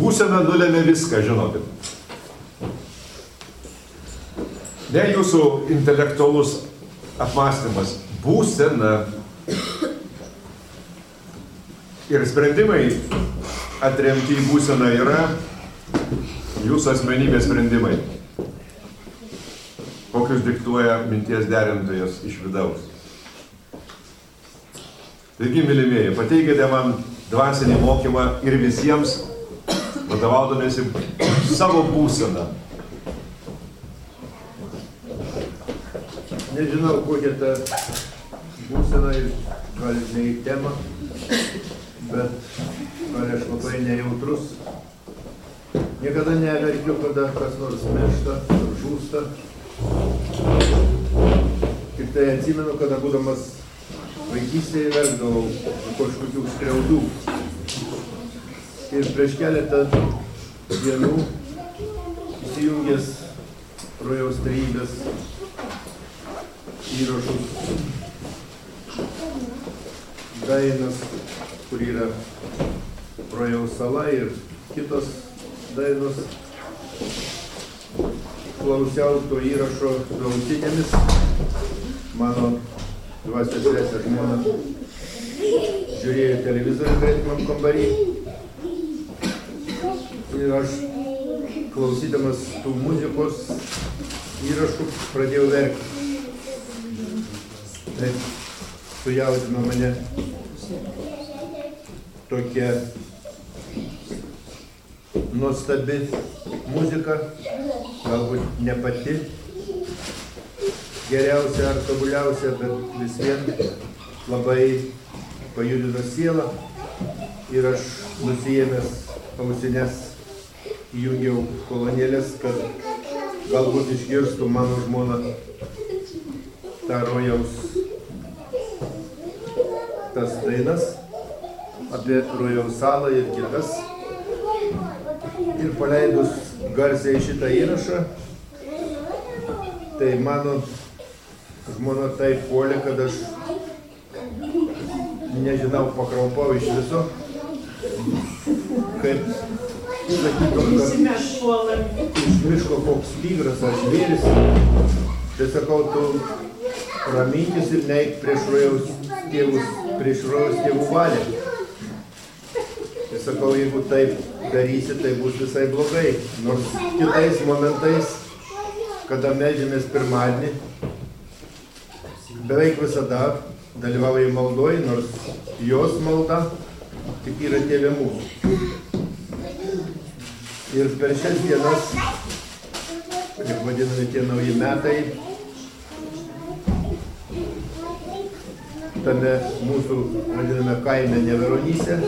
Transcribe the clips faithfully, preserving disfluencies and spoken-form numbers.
būsena nulėmė viską, žinokit. Ne jūsų intelektualus apmąstymas, būsena. Ir sprendimai atremti į būseną yra jūsų asmenybės sprendimai, kokius diktuoja minties derintojas iš vidaus. Taigi, mylimieji, pateikite man dvasinį mokymą ir visiems vadovaudomėsi savo būseną. Nežinau, kokia ta būsena, gal ne į temą, bet gal aš labai nejautrus. Niekada neverkiu, kada kas nors miršta ar žūsta. Tik tai atsimenu, kada būdamas vaikystėje verkdavau kažkokių skriaudų. Ir prieš keletą dienų įsijungęs rojaus trejybės įrašus, dainas, kur yra rojaus sala ir kitos dainos, klausiau to įrašo ausinėmis. Mano dvasinė sesė žmona žiūrėjo televizorių gretimam kambarį ir aš, klausydamas tų muzikos įrašų, pradėjau verkti. Tai sujaudino mane tokia nuostabi muzika, galbūt ne pati geriausia ar tobuliausia, bet vis vien labai pajudino sielą. Ir aš nusiėmęs ausines įjungiau kolonėlės, kad galbūt išgirstų mano žmona tą rojaus tas dainas apie rojaus salą ir kitas. Ir paleidus garsiai šitą įrašą, tai mano žmona taip puolė, kad aš nežinau, pakraupau iš viso, kaip sakytum, kad iš miško koks tigras ar žvėris. Tai sakau, tu raminkis ir neik prieš rojaus tėvus, prieš rojaus tėvų valią. Tai sakau, jeigu taip darysi, tai bus visai blogai. Nors kitais momentais, kada meldžiamės pirmadienį, beveik visada dalyvauja maldoj, nors jos malda tik yra Tėve mūsų. Ir per šias dienas, kaip vadinami tie nauji metai, tame mūsų, vadiname, kaime Neveronyse,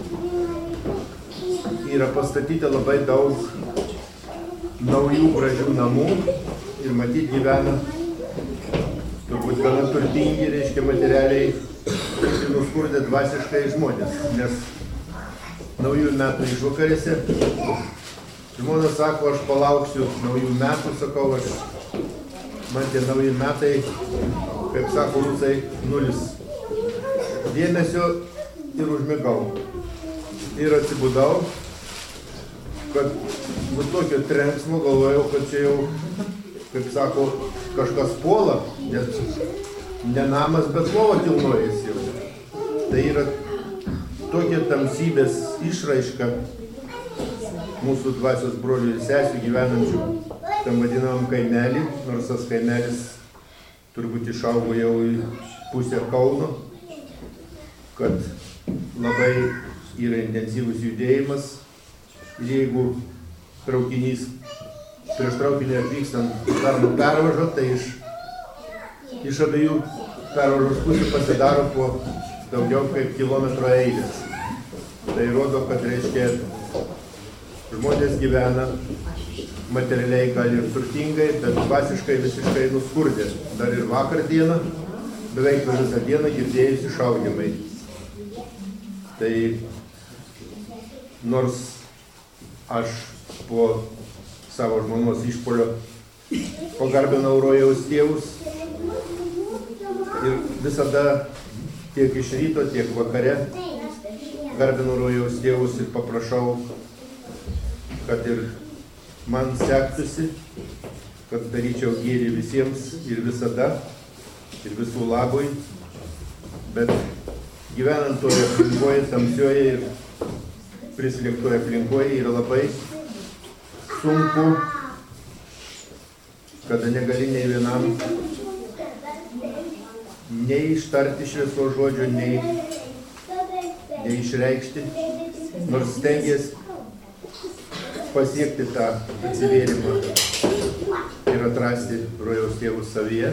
yra pastatyta labai daug naujų gražių namų ir matyt gyvena turbūt gana turtingi, reiškia materialiai ir nuskurdę dvasiškai žmonės, nes naujų metų išvakarėse žmona sako, aš palauksiu naujų metų, sakau, aš, man tie nauji metai, kaip sako rusai, nulis dėmesio ir užmigau. Ir atsibudau, kad nu tokio trenksmo galvojau, kad čia jau, kaip sako, kažkas puola, nes ne namas, bet lova kilnojasi jau. Tai yra tokia tamsybės išraiška mūsų dvasios brolių ir sesių gyvenančių tam vadinamam kaimelį, nors tas kaimelis turbūt išaugo jau į pusę Kauno, kad labai yra intensyvus judėjimas. Ir jeigu traukinys prieš traukinį atvykstant Tarno pervažą, tai iš, iš abiejų pervažos pusių pasidaro po daugiau kaip kilometro eilės. Tai rodo, kad reiškia žmonės gyvena materialiai gal ir turtingai, bet dvasiškai visiškai nuskurdė. Dar ir vakar dieną, beveik per visą dieną girdėjusi šaudimai. Tai nors aš po savo žmonos išpuolio pagarbinau rojaus tėvus ir visada tiek iš ryto, tiek vakare garbinau rojaus tėvus ir paprašau kad ir man sektųsi, kad daryčiau gėrį visiems ir visada, ir visų labui, bet gyvenant toje aplinkoje, tamsioje ir prislėgtoje aplinkoje yra labai sunku, kada negali nei vienam nei ištarti šviesos žodžio, nei, nei išreikšti, nors stengiasi pasiekti tą atsivėrimą ir atrasti rojaus tėvus savyje.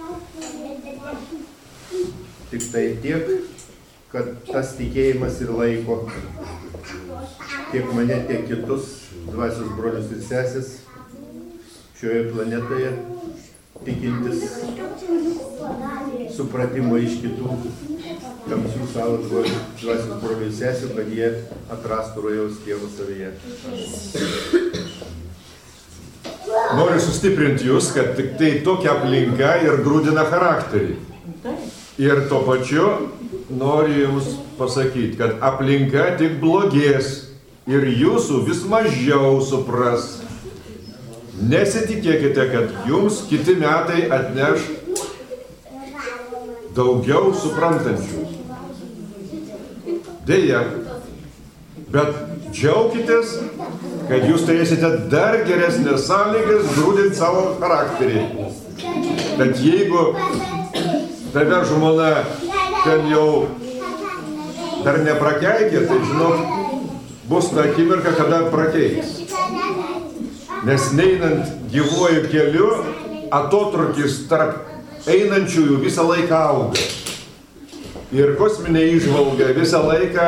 Tik tai tiek, kad tas tikėjimas ir laiko tiek mane, tiek kitus dvasios brolius ir sesės šioje planetoje, tikintis supratimo iš kitų tamsių savo dvasios brolių ir sesių, kad jie atrastų rojaus tėvų savyje. Noriu sustiprinti jūs, kad tik tai tokia aplinka ir grūdina charakterį. Ir tuo pačiu noriu jums pasakyti, kad aplinka tik blogės ir jūsų vis mažiau supras. Nesitikėkite, kad jums kiti metai atneš daugiau suprantančių. Deja, bet džiaukitės, kad jūs turėsite dar geresnės sąlygas grūdinti savo charakterį. Bet jeigu tave žmona ten jau dar neprakeikė, tai žinok, bus ta akimirka, kada prakeiks. Nes neinant gyvuoju keliu, atotrukis tarp einančiųjų visą laiką auga. Ir kosminė įžvalga visą laiką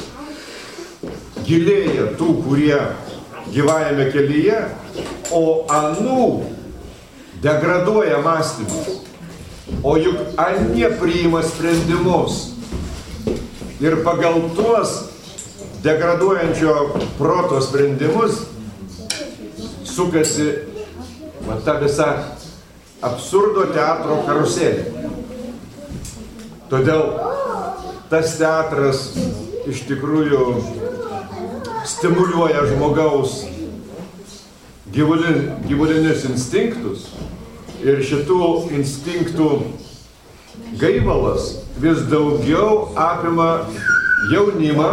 gilėja tų, kurie gyvajame kelyje, o anų degraduoja mąstymas. O juk anie priima sprendimus. Ir pagal tuos degraduojančio proto sprendimus sukasi va, ta visa absurdo teatro karuselė. Todėl tas teatras iš tikrųjų stimuliuoja žmogaus gyvulin, gyvulinius instinktus ir šitų instinktų gaivalas vis daugiau apima jaunimą.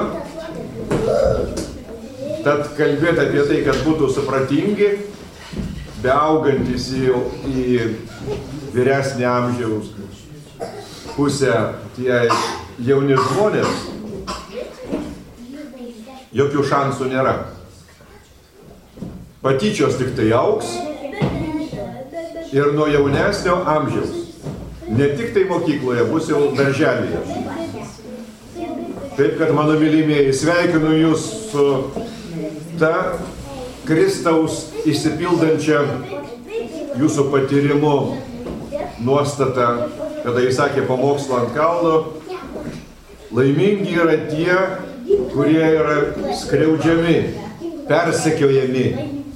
Tad kalbėti apie tai, kad būtų supratingi, beaugantis į, į vyresnį amžiaus pusę tie jauni žmonės, jokių šansų nėra. Patyčios tik tai augs ir nuo jaunesnio amžiaus. Ne tik tai mokykloje, bus jau darželyje. Taip, kad mano mylimieji, sveikinu jūs su ta Kristaus išsipildančia jūsų patyrimu nuostata, kada jis sakė pamokslą ant kalno, laimingi yra tie, kurie yra skriaudžiami, persekiojami,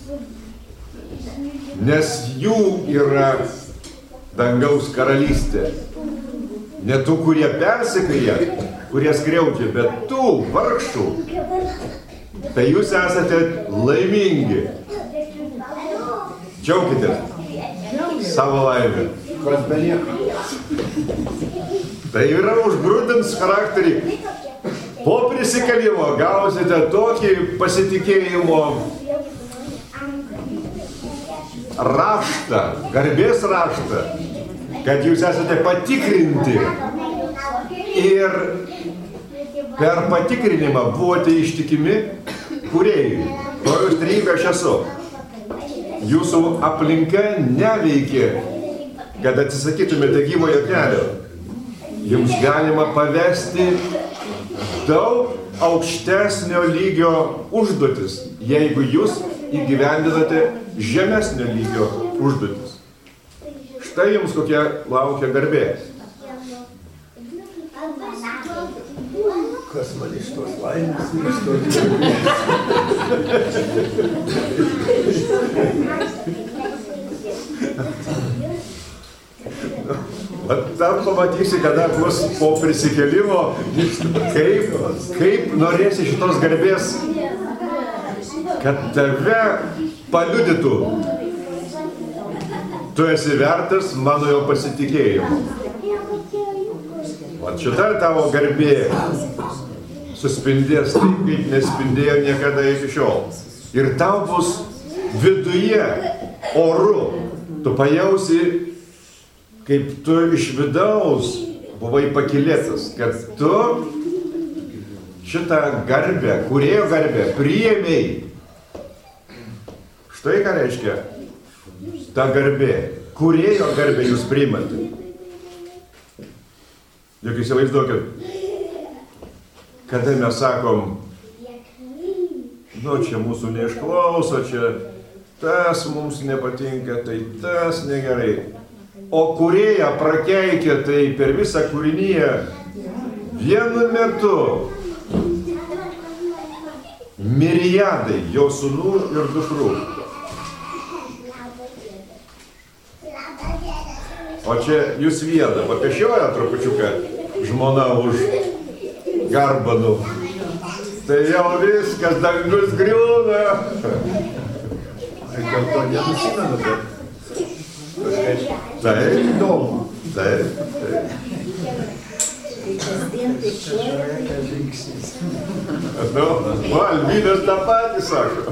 nes jų yra dangaus karalystė. Ne tų, kurie persekioja, kurie skriaudžia, bet tų vargšų. Tai jūs esate laimingi. Džiaukitės savo laimę. Kas belieka? Tai yra užgrūdins charakterį. Po prisikėlimo gausite tokį pasitikėjimo raštą, garbės raštą, kad jūs esate patikrinti. Ir per patikrinimą buvote ištikimi kūrėjui. Rojaus trejybė aš esu. Jūsų aplinka neveikė, kad atsisakytumėte gyvojo kelio. Jums galima pavesti daug aukštesnio lygio užduotis, jeigu jūs įgyvendinate žemesnio lygio užduotis. Štai jums kokia laukia garbė. Kas man iš tos laimės ir iš tos garbės? Tam pamatysi, kada bus po prisikėlimo, kaip, kaip norėsi šitos garbės kad tave paliudytų. Tu esi vertas mano jo pasitikėjimo. O šita tavo garbė suspindės taip, kaip nespindėjo niekada iki šiol. Ir tau bus viduje oru. Tu pajausi, kaip tu iš vidaus buvai pakylėtas, kad tu šitą garbę, kūrėjo garbę, priėmei. Štai ką reiškia ta garbė. Kūrėjo garbę jūs priimate. Juk įsivaizduokit, kada mes sakom, nu čia mūsų neišklauso, čia tas mums nepatinka, tai tas negerai. O kūrėją prakeikia tai per visą kūrinyje vienu metu miriadai jo sūnų ir dukrų. O čia jūs vieną papešioja trupučiuką žmona už garbanų. Tai jau viskas, dangus griūna. Aš dėl to nenusimenu, bet Taip, įdomu. taip, taip. Nu, va, Alvydas tą patį sako.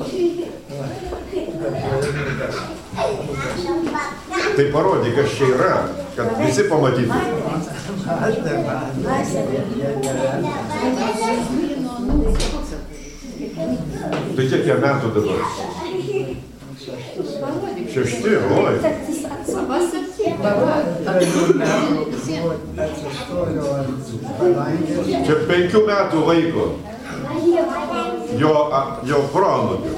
Tai parodyk, kas čia yra, kad visi pamatytų. Tai kiek jie metų dabar? Šešti, oi. Čia penkių metų vaiko. Jo, jo proanūkių.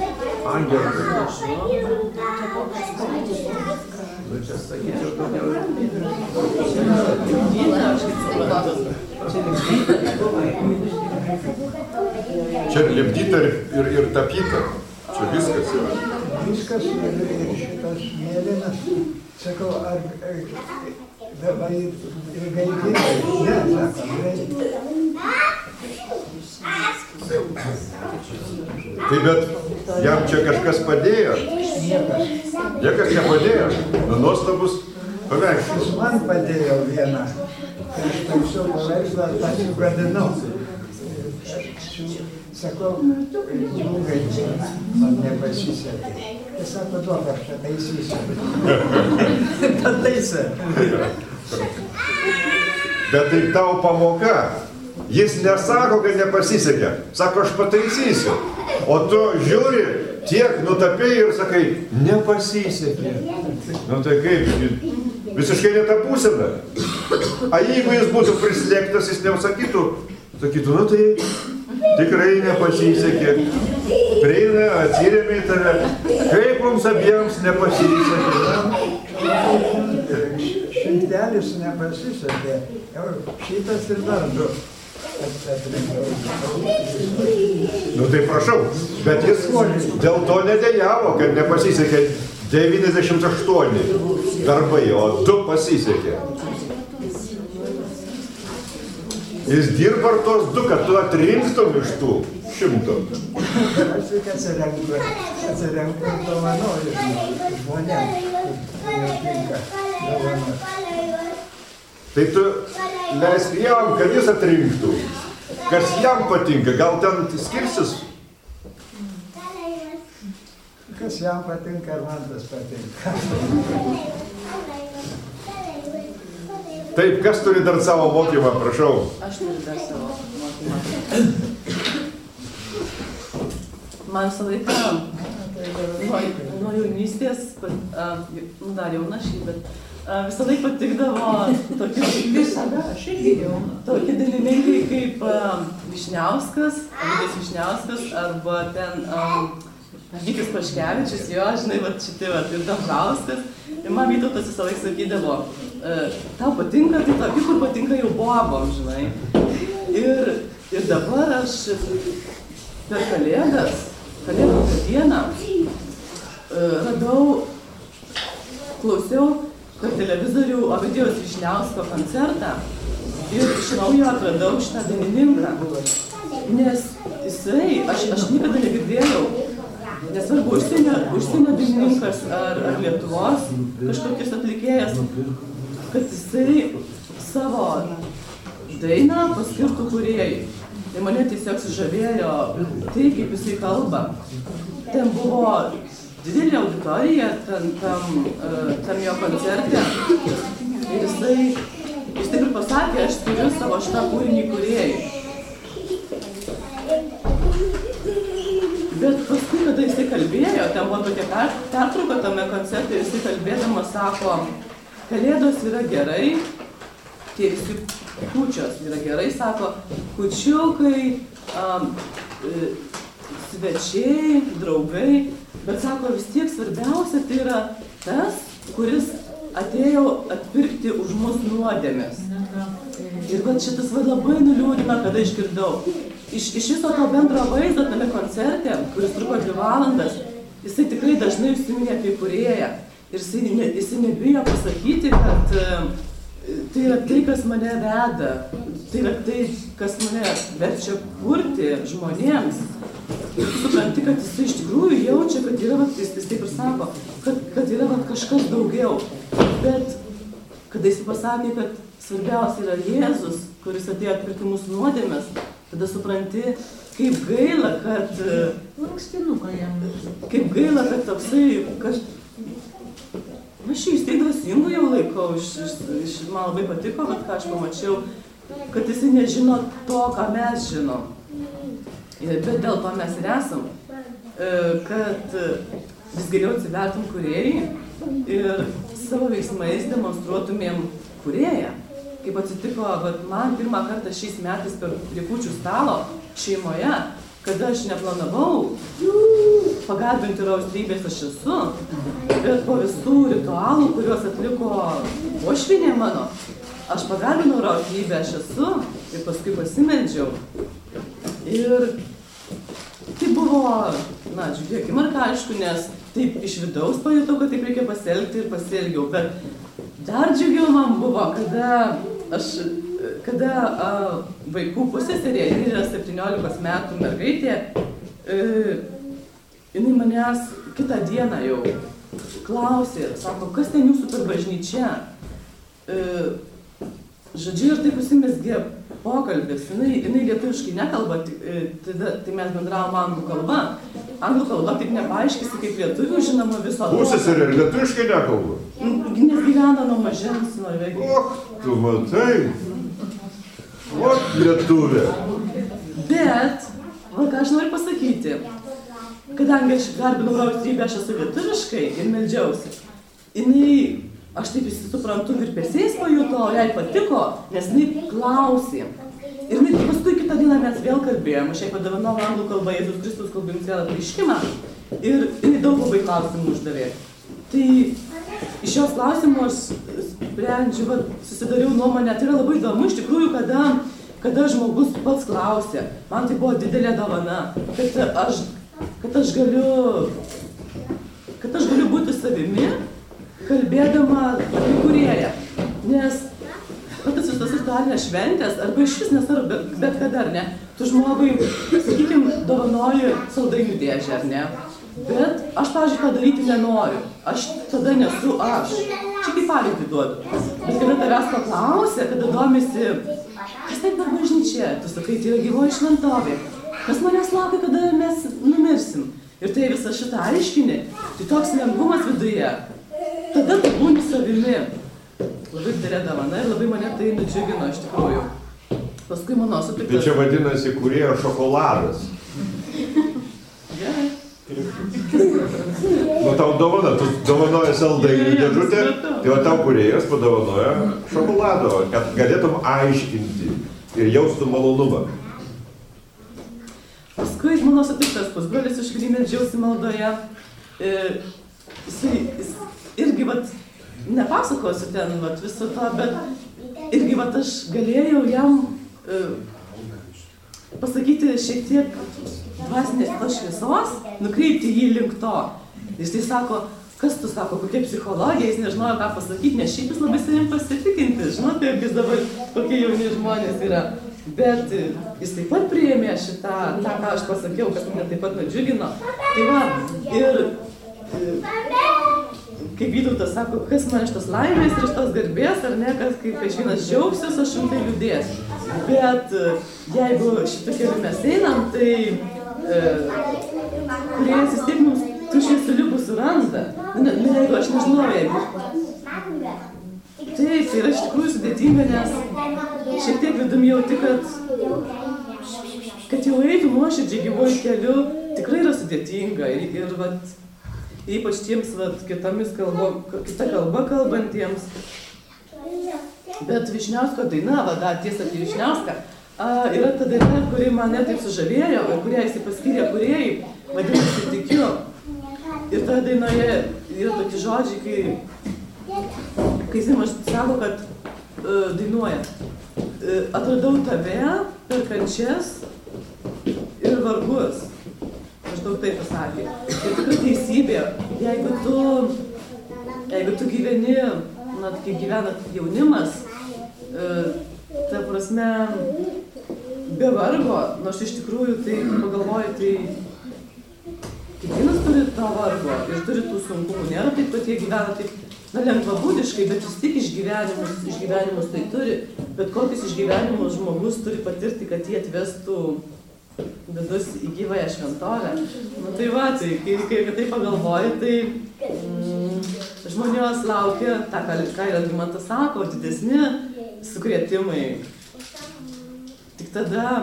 Čia lipdyta ir, ir tapyta. Čia viskas yra. Viskas ir šitas mėlynas, sakau, ar dabar ir gaidinai, ne, sako, gaidinai. Tai bet jam čia kažkas padėjo? Niekas. Niekas nepadėjo? Nu, nuostabus paveikslas. Jis man padėjo vieną, kai aš taisiau paveikslą, tą sugadinau. Sakau, džiugai, man nepasisekė. Tai sako, duok, aš čia taisysiu. Pataisė. Bet tai tau pamoka. Jis nesako, kad nepasisekė. Sako, aš pataisysiu. O tu žiūri, tiek nutapėjai ir sakai, nepasisekė. Nu tai kaip, visiškai ne ta būsena. A jeigu jis būtų prislėgtas, jis neusakytų, sakytų, nu tai tikrai nepasisekė. Prieina, atsirėmė į tave. Kaip mums abiems nepasisekė? Šimtelis nepasisekė. Šitas ir dar du. Nu tai prašau, bet jis dėl to nedėjavo, kad nepasisekė devyniasdešimt aštuoni darbai, o du pasisekė. Jis dirba tos du, kad tu atrinktum iš tų šimtų. Aš tik atsirenku, atsirenku ir dovanoju žmonėms, ir tinka dovanoti. Tai tu leisk jam, kad jis atrinktų. Kas jam patinka, gal ten skirsis? Kas jam patinka, ar man tas patinka. Taip, kas turi dar savo mokymą, prašau? Aš turiu dar savo mokymą. Man visą laiką nuo, nuo jaunystės, nu dar jauna šį, bet visą laiką patikdavo tokie, visada, aš irgi jau, tokie dainininkai kaip Vyšniauskas, Alvydas Vyšniauskas, arba ten um, Gytis Paškevičius, jo, žinai, va šitie, va, ir Dambrauskas. Ir man Vytautas visą laiką sakydavo, tau patinka, tai tau kur patinka jau bobom, žinai. Ir, ir dabar aš per Kalėdas, Kalėdų dieną, radau, klausiau per televizorių Ovidijos Vyšniausko koncertą ir iš naujo atradau šitą dainininką. Nes jisai, aš, aš niekada negirdėjau nesvarbu, užsienio, užsienio dainininkas ar, ar Lietuvos kažkokius atlikėjas, kad jisai savo dainą paskirtų kūrėjai. Tai mane tiesiog sužavėjo tai, kaip jisai kalba. Ten buvo didelė auditorija tam, tam, tam jo koncerte. Ir jisai, jis taip ir pasakė, aš skiriu savo šitą kūrinį kūrėjai. Bet paskui, kada jisai kalbėjo, ten buvo tokia pertrauka tame koncerte, jisai kalbėdamas sako, kalėdos yra gerai, tie visi kūčios yra gerai, sako, kūčiukai, um, svečiai, draugai, bet sako, vis tiek svarbiausia tai yra tas, kuris atėjo atpirkti už mus nuodėmės. Ir vat šitas va labai nuliūdina, kada išgirdau. Iš, iš viso to bendro vaizdo tame koncerte, kuris truko dvi valandas, jisai tikrai dažnai užsiminė apie kūrėją. Ir jisai, ne, jisai nebijo pasakyti, kad uh, tai yra tai, kas mane veda, tai yra tai, kas mane verčia kurti žmonėms. Ir tu supranti, kad jisai iš tikrųjų jaučia, kad yra, vat, jis, jis taip ir sako, kad, kad yra vat, kažkas daugiau. Bet kada jis pasakė, kad svarbiausia yra Jėzus, kuris atėjo atpirkti mūsų nuodėmes, tada supranti, kaip gaila, kad... Lankstinuką jam. Kaip gaila, kad toksai... Kaž... Aš jį vis tiek dvasingų jau laikau, iš, iš, iš, man labai patiko, kad ką aš pamačiau, kad jisai nežino to, ką mes žinom. Bet dėl to mes ir esam, kad vis geriau atsivertum kūrėjai ir savo veiksmais demonstruotumėm kūrėją. Kaip atsitiko, vat, man pirmą kartą šiais metais per prie kūčių stalo šeimoje, kada aš neplanavau pagarbinti Raustrybės aš esu, bet po visų ritualų, kuriuos atliko uošvinė mano, aš pagarbinau Raustrybę aš esu ir paskui pasimeldžiau. Ir tai buvo, na, džiugi akimirka, aišku, nes taip iš vidaus pajutau, kad taip reikia pasielgti ir pasielgiau, bet dar džiugiau man buvo, kada aš, kada a, vaikų pusseserė, ji yra septyniolikos metų mergaitė, e, jinai manęs kitą dieną jau klausė, sako, kas ten jūsų per bažnyčia? E, žodžiu, ir taip užsimezgė pokalbis, jinai, jinai lietuviškai nekalba, tada, tai mes bendravom anglų kalba. Anglų kalba taip nepaaiškisi kaip lietuvių, žinoma, viso to. Pusseserė ir lietuviškai nekalba? Nes gyvena nuo mažens Norvegijoje. Och, tu matai. O, lietuvė. Bet, va, ką aš noriu pasakyti, kadangi aš garbinau Raustrybę, aš esu lietuviškai ir meldžiausi, jinai, aš taip suprantu, virpesiais pajuto, jai patiko, nes jinai klausė. Ir jinai paskui kitą dieną mes vėl kalbėjom, aš jai padovanau anglų kalbą Jėzus Kristus kalbėjom vėl apreiškimą ir jinai daug labai klausimų uždavė. Tai iš šios klausimų aš sprendžiu, va, susidariau nuomonę, tai yra labai įdomu iš tikrųjų, kada, kada žmogus pats klausė. Man tai buvo didelė dovana, kad aš, kad aš galiu, kad aš galiu būti savimi, kalbėdama apie kūrėją. Nes tas visas ritualinės šventės, arba iš vis nesvarbu, bet, bet kada, ar ne, tu žmogui, sakykime, dovanoji saldainių dėžę, ar ne, bet aš, pavyzdžiui, tą daryti nenoriu, aš tada nesu aš, čia kaip pavyzdį duodu, bet kada tavęs paklausė, kada domisi, kas tai per bažnyčia, tu sakai, tai yra gyvoji šventovė, kas manęs laukia, kada mes numirsim, ir tai visą šitą aiškini, tai toks lengvumas viduje, tada tu būni savimi. Labai didelė dovana ir labai mane tai nudžiugino iš tikrųjų. Paskui mano sutiktas... Tai čia vadinasi kūrėjo šokoladas. Gerai. Nu tau dovana, tu dovanoji saldainių dėžutę, tai va tau kūrėjas padovanoja šokolado, kad galėtum aiškinti ir jaustum malonumą. Paskui mano sutiktas pusbrolis, iš kurį meldžiausi maldoje, jisai irgi vat nepasakosiu ten vat, viso to, bet irgi vat, aš galėjau jam e, pasakyti šiek tiek dvasinės tos šviesos, nukreipti jį link to. Jis tai sako, kas tu sako, kokia psichologija, jis nežinojo ką pasakyti, nes šiaip jis labai savim pasitikinti, žinote, jis dabar kokie jauni žmonės yra. Bet jis taip pat priėmė šitą, tą, ką aš pasakiau, kas mane taip pat nudžiugino. Tai va, ir kaip Vytautas sako, kas man iš tos laimės ir iš tos garbės, ar ne, kas kaip aš vienas džiaugsiuos, aš šimtai liūdės. Bet jeigu šitą keliu mes einam, tai e, kuriejas vis tiek mums tų švieseliukų suranda. Na, jeigu aš nežinau, jeigu. Taip, tai yra iš tikrųjų sudėtinga, nes šiek tiek vidum jauti, kad, kad jau eitų nuoširdžiai gyvuoju keliu, tikrai yra sudėtinga. Ir, ir vat, ypač tiems vat, kitomis kalbo, kita kalba kalbantiems. Bet Vyšniausko daina, va, da, tiesa apie Vyšniauską, a, yra ta daina, kuri mane taip sužavėjo ir kurią jis paskyrė kūrėjai, vadinasi Tikiu. Ir ta dainoje yra tokie žodžiai, kai, kai jis man sako, kad uh, dainuoja. Uh, atradau tave per kančias ir vargus. Maždaug taip pasakė. Ir tikrai teisybė, jeigu tu, jeigu tu gyveni, na, kaip gyvena jaunimas, uh, ta prasme, be vargo, nors iš tikrųjų, tai pagalvoju, tai kiekvienas turi to vargo ir turi tų sunkumų. Nėra taip, kad jie gyvena taip, na, lengvabūdiškai, bet vis tik išgyvenimus, išgyvenimus tai turi, bet kokius išgyvenimus žmogus turi patirti, kad jie atvestų vidus į gyvąją šventovę. Nu tai va, tai kai, kai apie tai pagalvoji, tai mm, žmonijos laukia, tą, ką ir Algimantas sako, didesni sukrėtimai. Tik tada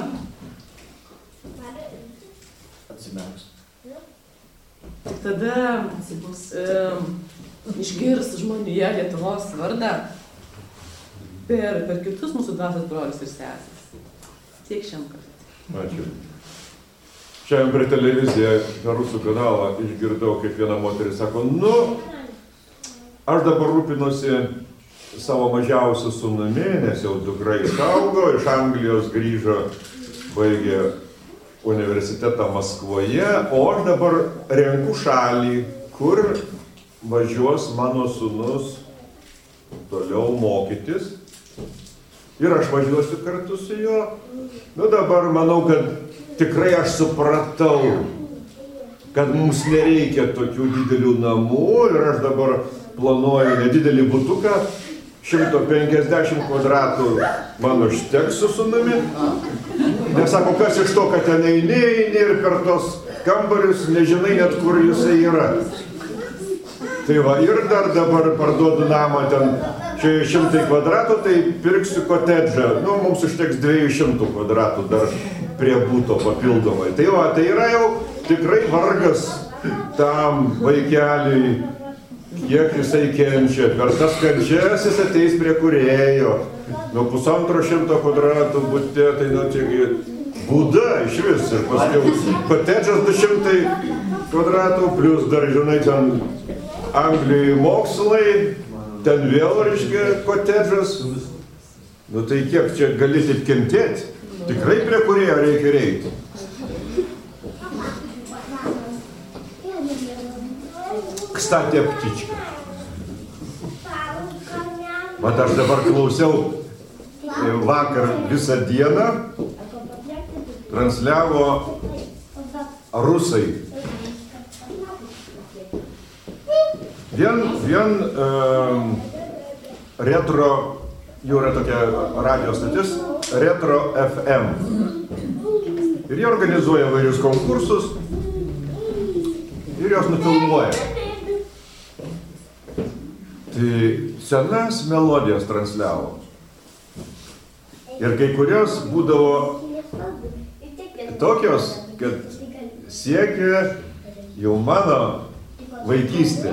Atsimerks. Tik tada e, išgirs žmonėje Lietuvos vardą per, per kitus mūsų dvasios brolius ir sesės. Tiek šiam kartą. Ačiū. Šiandien prie televiziją, per rusų kanalą išgirdau, kaip viena moteris sako, nu, aš dabar rūpinuosi savo mažiausiu sūnumi, nes jau dukra išaugo, iš Anglijos grįžo, baigė universitetą Maskvoje, o aš dabar renku šalį, kur važiuos mano sūnus toliau mokytis. Ir aš važiuosiu kartu su juo. Nu dabar manau, kad tikrai aš supratau, kad mums nereikia tokių didelių namų ir aš dabar planuoju nedidelį butuką, šimto penkiasdešimt kvadratų man užteks su sūnumi. Nes sako, kas iš to, kad ten eini, eini ir per tos kambarius nežinai net, kur jisai yra. Tai va, ir dar dabar parduodu namą ten šeši šimtai kvadratų, tai pirksiu kotedžą. Nu, mums užteks dviejų šimtų kvadratų dar prie būto papildomai. Tai va, tai yra jau tikrai vargas tam vaikeliui, kiek jisai kenčia. Per tas kančias jis ateis prie kūrėjo. Nuo pusantro šimto kvadratų bute, tai nu, čiagi būda iš vis. Ir paskui kotedžas du šimtai kvadratų, plus dar, žinai, ten Anglijai mokslai, ten vėl, reiškia, kotedžas. Nu tai kiek čia gali taip kentėti? Tikrai prie kūrėjo reikia reikti. Kstatė ptička. Vat aš dabar klausiau vakar visą dieną, transliavo rusai. Vien, vien um, retro, jau yra tokia radio stotis, Retro F M. Ir jie organizuoja vairius konkursus ir jos nufilmuoja. Tai senas melodijas transliavo. Ir kai kurios būdavo tokios, kad siekia jau mano vaikystė.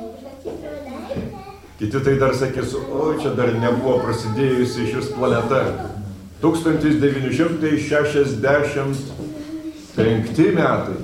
Kiti tai dar sakys, o čia dar nebuvo prasidėjusi šis planeta. tūkstantis devyni šimtai šešiasdešimt penkti metai.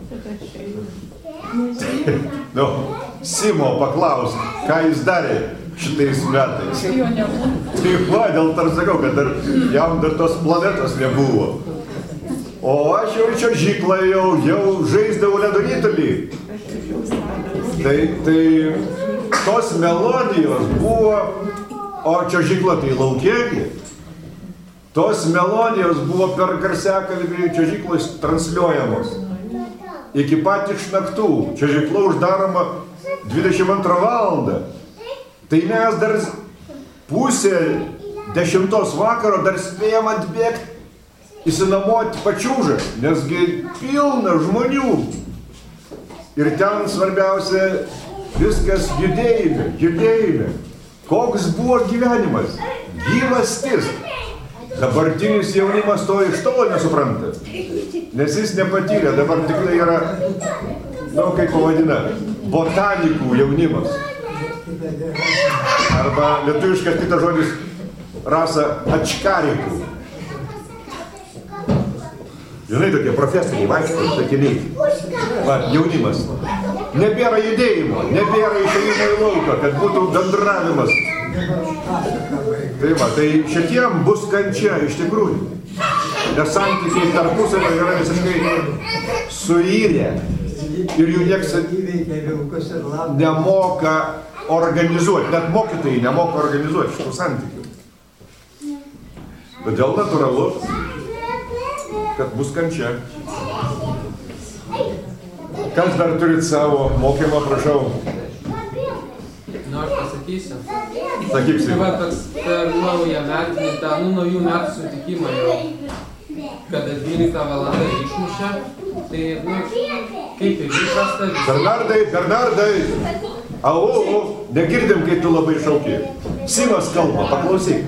Nu, Simo paklaus, ką jis darė šitais metais. Tai va, dėl to sakau, kad dar, jam dar tos planetos nebuvo. O aš jau čiuožyklą jau, jau žaisdavau ledo ritulį. Tai, tai tos melodijos buvo, o čiuožykla tai laukėgi. tos melodijos buvo per garsiakalbį čiuožyklos transliuojamos. Iki pat iš naktų. Čiuožykla uždaroma dvidešimt antrą valandą. Tai mes dar pusę dešimtos vakaro dar spėjom atbėgti, įsinamoti pačiūžą, nesgi pilna žmonių. Ir ten svarbiausia viskas judėjime, judėjime. Koks buvo gyvenimas? Gyvastis. Dabartinis jaunimas to iš tolo nesupranta. Nes jis nepatyrė, dabar tik tai yra, nu, kaip pavadina, botanikų jaunimas. Arba lietuviškas kitas žodis rasa ačkarikų. Žinai, tokie profesoriai vaikšto, sakiniai. Va, jaunimas. Nebėra judėjimo, nebėra išėjimo į lauką, kad būtų bendravimas. Tai va, tai šitiem bus kančia iš tikrųjų. Nes santykiai tarpusavio yra visiškai suirę. Ir jų nieks nemoka organizuoti. Net mokytojai nemoka organizuoti šitų santykių. Todėl natūralu, kad bus kančia. Kas dar turit savo mokymą, prašau? Nu, aš pasakysiu. Sakyk, Tai va, toks per naują metinį, tą, nu, naujų metų sutikimą jau, kada dvyliktą valandą išmušė, tai, nu, kaip ir įprasta. Bernardai, Bernardai, au, au, negirdim, kai tu labai šauki. Simas kalba, paklausyk.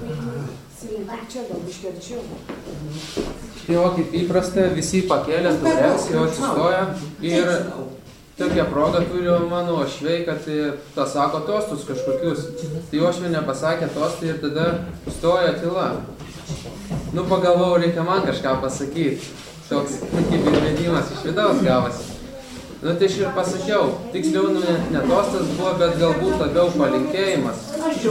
Tai o kaip įprasta, visi pakėlė taures, jau atsistoja ir tokia proga turi mano ošvei, kad tas sako tostus kažkokius. Tai ošvei nepasakė tostai ir tada stoja tyla. Nu, pagalvojau, reikia man kažką pasakyti. Toks kaip įvedimas iš vidaus gavosi. Nu, tai aš ir pasakiau. Tiksliau, nu, ne, ne tostas buvo, bet galbūt labiau palinkėjimas.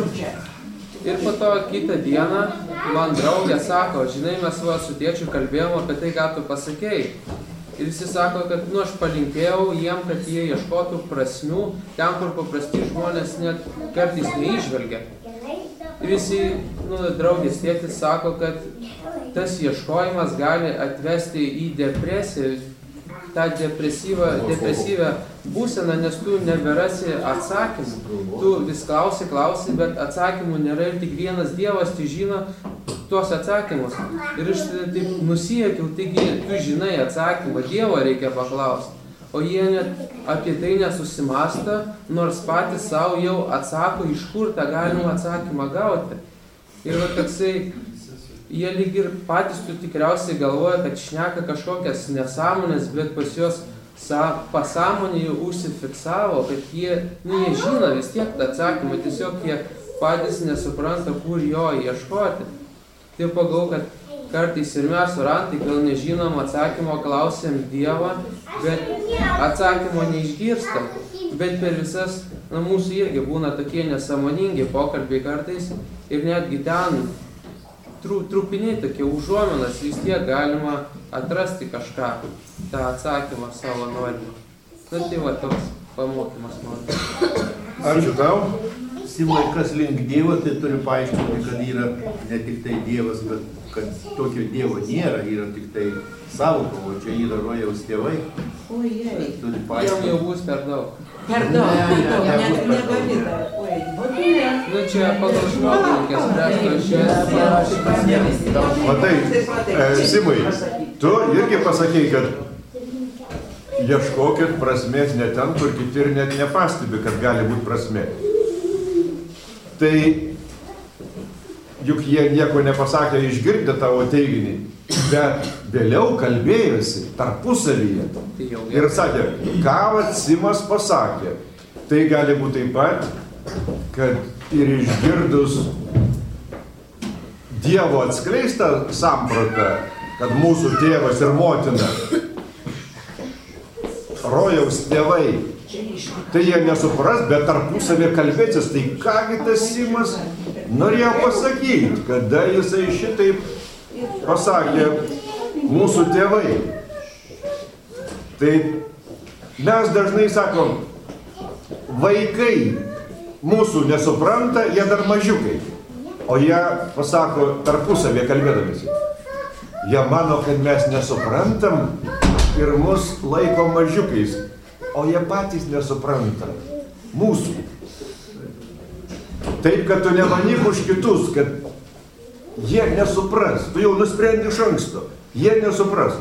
Ir po to kitą dieną man draugė sako, žinai, mes va su tėčiu kalbėjom apie tai, ką tu pasakėjai. Ir visi sako, kad, nu, aš palinkėjau jiem, kad jie ieškotų prasmių ten, kur paprasti žmonės net kartais neįžvelgia. Ir visi, nu, draugės tėtis sako, kad tas ieškojimas gali atvesti į depresiją, tą depresyvą, depresyvę būseną, nes tu neberasi atsakymų. Tu vis klausi, klausi, bet atsakymų nėra ir tik vienas Dievas, tu žino tuos atsakymus. Ir aš taip nusiekiau, taigi tu žinai atsakymą, Dievo reikia paklausti. O jie net apie tai nesusimąsta, nors patys savo jau atsako, iš kur tą galima atsakymą gauti. Ir va toksai, jie lyg ir patys tu tikriausiai galvoja, kad šneka kažkokias nesąmonės, bet pas juos pasąmonė jau užsifiksavo, kad jie, nu, jie žino vis tiek tą atsakymą, tiesiog jie patys nesupranta, kur jo ieškoti. Tai pagalvoju, kad kartais ir mes orantai, gal nežinom atsakymo, klausėm Dievą, bet atsakymo neišgirstam. Bet per visas, na, mūsų irgi būna tokie nesąmoningi pokalbiai kartais ir netgi ten trupiniai tokie užuominas, vis tiek galima atrasti kažką, tą atsakymą savo norimą. Na, tai va, toks pamokymas noriu. Ačiū tau. Simai, kas link Dievo, tai turi paaiškinti, kad yra ne tik tai Dievas, bet kad tokio Dievo nėra, yra tik tai sąvoka, o čia yra rojaus tėvai. Ojej. Turi Jam paaiškinti. jau bus per daug. Per daug, net negali dar. Oi, Nu, čia pagal žmogininkės spręsto, Matai, e, Simai, tu irgi pasakei, kad ieškokit prasmės ne ten, kur kiti ir net nepastebi, kad gali būti prasmė. Tai juk jie nieko nepasakė, išgirdę tavo teiginį, bet vėliau kalbėjosi tarpusavyje ir sakė, ką vat Simas pasakė. Tai gali būti taip pat, kad ir išgirdus Dievo atskleistą sampratą, kad mūsų tėvas ir motina, rojaus tėvai, tai jie nesupras, bet tarpusavė kalbėtis, tai kągi tas Simas norėjo pasakyti, kada jisai šitaip pasakė mūsų tėvai. Tai mes dažnai sakom, vaikai mūsų nesupranta, jie dar mažiukai. O jie pasako tarpusavėje kalbėdamėsi. Jie mano, kad mes nesuprantam ir mus laiko mažiukais, o jie patys nesupranta mūsų. Taip, kad tu nemanyk už kitus, kad jie nesupras. Tu jau nusprendi iš anksto. Jie nesupras.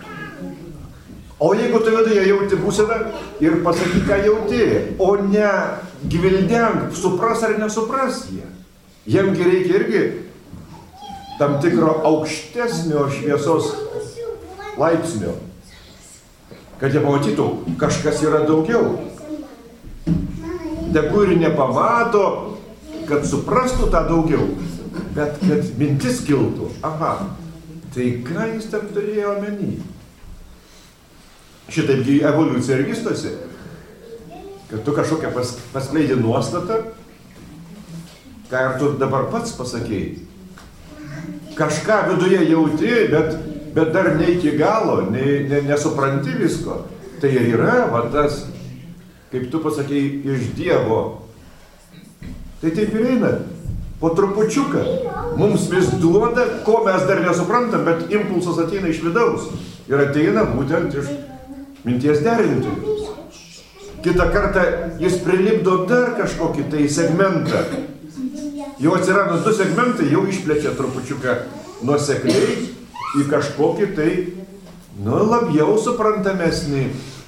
O jeigu tu viduje jauti būseną ir pasakyk, ką jauti, o ne gvildenk, supras ar nesupras jie. Jiemgi reikia irgi tam tikro aukštesnio šviesos laipsnio, kad jie pamatytų, kažkas yra daugiau. Tegu ir nepamato, kad suprastų tą daugiau, bet kad mintis kiltų. Aha, tai ką jis tam turėjo omeny? Šitaipgi evoliucija ir vystosi, kad tu kažkokią pas, paskleidi nuostatą, ką ir tu dabar pats pasakėjai. Kažką viduje jauti, bet, bet dar ne iki galo, ne, ne, nesupranti visko. Tai yra, va tas, kaip tu pasakėjai, iš Dievo. Tai taip ir eina. Po trupučiuką. Mums vis duoda, ko mes dar nesuprantam, bet impulsas ateina iš vidaus. Ir ateina būtent iš minties derintojų. Kitą kartą jis prilipdo dar kažkokį tai segmentą. Jau atsirado du segmentai, jau išplečia trupučiuką nuosekliai į kažkokį tai, nu, labiau suprantamesnį.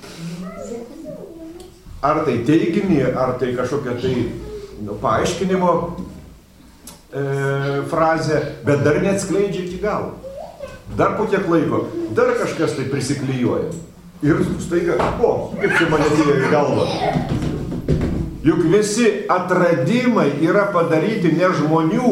Ar tai teiginį, ar tai kažkokia tai, nu, paaiškinimo e, frazė, bet dar neatskleidžia iki galo. Dar po kiek laiko, dar kažkas tai prisiklijuoja. Ir staiga, o, kaip čia man atėjo į galvą. Juk visi atradimai yra padaryti ne žmonių,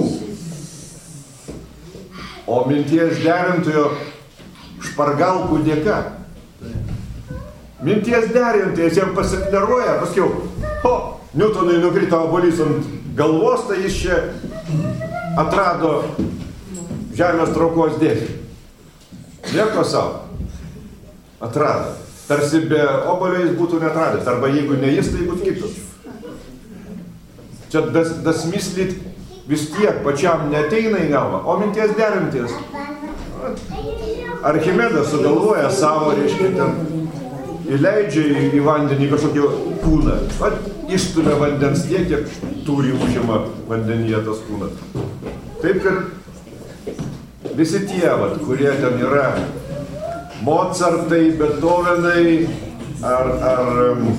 o minties derintojo špargalkų dėka. Minties derintojas jam pasikleruoja, paskiau, o, Newtonui nukrito obuolys ant galvos, tai jis čia atrado žemės traukos dėsnį. Nieko savo. Atrado. Tarsi be obuolio jis būtų netradęs, arba jeigu ne jis, tai būtų kitus. Čia das, dasmislyt vis tiek pačiam neteina į galvą, o minties derinties. Archimedas sugalvoja savo, reiškia, ten įleidžia į, į vandenį kažkokį kūną. Vat, išstumia vandens tiek, kiek turi užima vandenyje tas kūnas. Taip, kad visi tie, vat, kurie ten yra, Mozartai, Beethovenai, ar, ar um,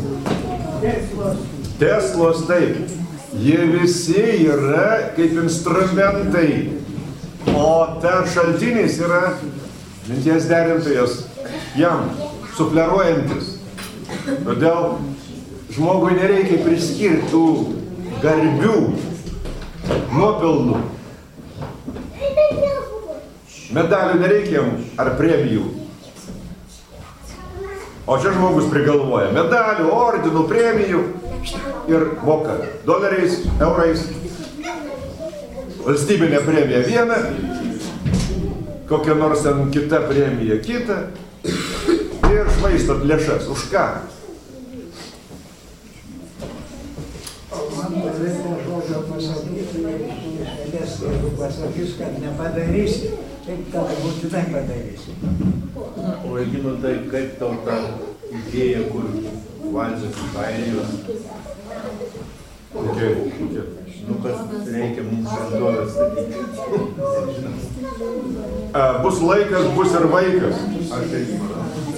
Teslos, taip. Jie visi yra kaip instrumentai, o tas šaltinis yra minties derintojas, jam sufleruojantis. Todėl žmogui nereikia priskirti tų garbių nuopelnų. Medalių nereikia ar premijų. O čia žmogus prigalvoja medalių, ordinų, premijų. Ir moka doleriais, eurais. Valstybinė premija viena, kokia nors ten kita premija kita. Ir švaistot lėšas. Už ką? Man reikia žodžio pasakyti, jeigu pasakys, kad nepadarysi, taip tada būtinai padarysi. O Egino, tai kaip tau ta idėja, kur valsas iš Airijos? Kokia, kokia? Nu, kad reikia mums šventovę statyti. Bus laikas, bus ir vaikas. Aš taip manau.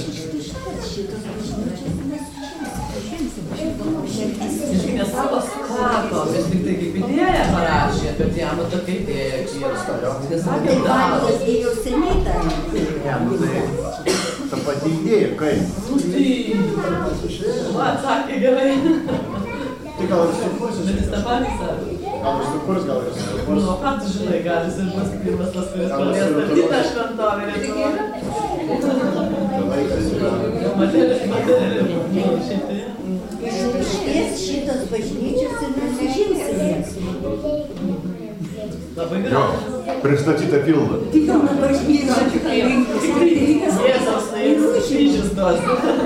Nes savo skato, vis tik tai kaip idėją parašė, bet jam tokia idėja kirsto. Jis sakė, daro. Jau seniai tą. Ja, nu tai ta pati idėja, kaip? Nu tai, va, atsakė gerai. Tai gal ir sukurs, Bet jis tą patį sako. gal ir sukurs, gal ir sukurs. Nu, o ką tu žinai, gal jis ir bus pirmas tas, kuris pradės statyti tą šventovę Lietuvoje. Laikas yra. Materialiai, materialiai. Šitai. Išties šitas bažnyčios ir nusižymsi. Labai Jo, gerai. pristatyta pilna. Pilna bažnyčia. Jėzaus, tai kryžius duos.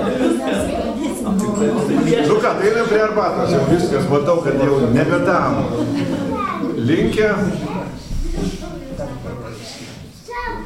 Nu ką, tai einam prie arbatos, jau viskas, matau, kad jau nebedam. Linkia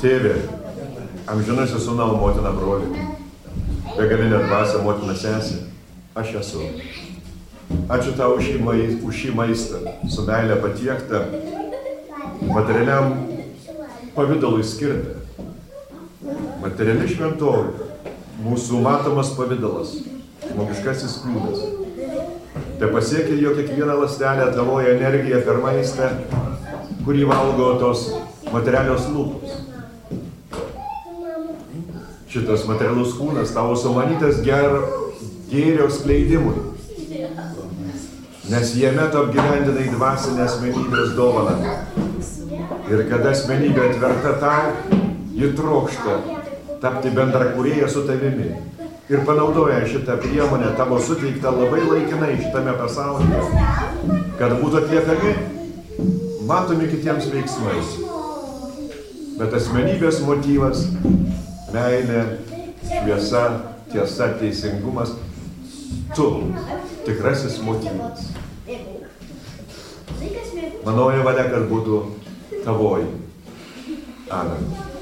Tėve, amžinasis sūnau, motina broli, begalinė dvasia, motina sesė, aš esu. Ačiū tau už šį, mai, už šį maistą, su meilė patiektą, materialiam pavidalui skirtą. Materiali šventovė, mūsų matomas pavidalas, žmogiškasis kūnas. Te pasiekia jo kiekvieną ląstelę tavoji energija per maistą, kurį valgo tos materialios lūpos. Šitas materialus kūnas tavo sumanytas ger, gėrio skleidimui, nes jame tu apgyvendinai dvasinę asmenybės dovaną. Ir kada asmenybė atverta tau, ji trokšta tapti bendrakūrėja su tavimi. Ir panaudoja šitą priemonę tavo suteiktą labai laikinai šitame pasaulyje, kad būtų atliekami matomi kitiems veiksmais. Bet asmenybės motyvas, meilė, šviesa, tiesa, teisingumas, tu, tikrasis motyvas. Manoji valia, kad būtų tavoji. Amen.